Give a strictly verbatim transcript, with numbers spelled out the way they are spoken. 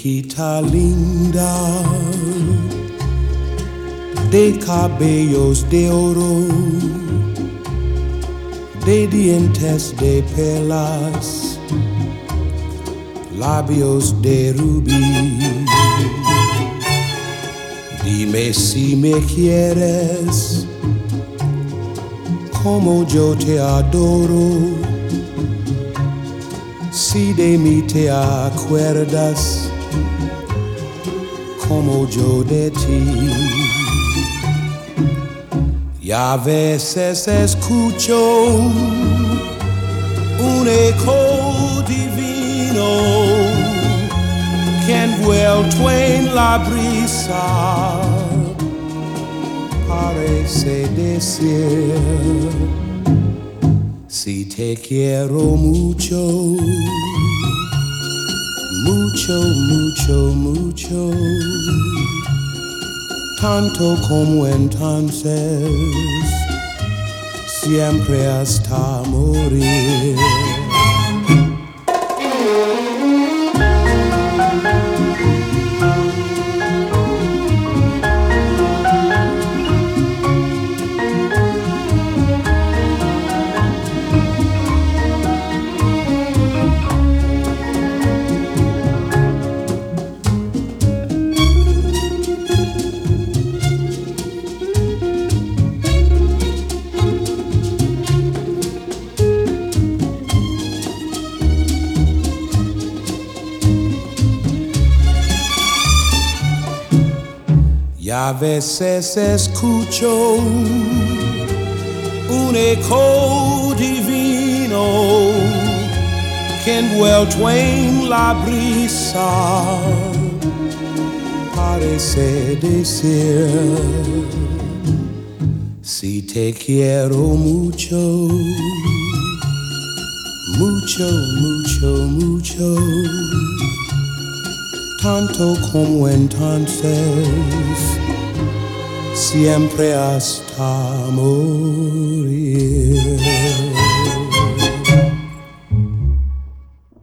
Chiquita linda, de cabellos de oro, de dientes de perlas, labios de rubí. Dime si me quieres, como yo te adoro. Si de mí te acuerdas, como yo de ti. Y a veces escucho un eco divino que envuelto en la brisa parece decir: si te quiero mucho, mucho, mucho, mucho, tanto como entonces, siempre hasta morir. Y a veces escucho un eco divino que envuelto en la brisa parece decir: si te quiero mucho, mucho, mucho, mucho, tanto como entonces, siempre hasta morir.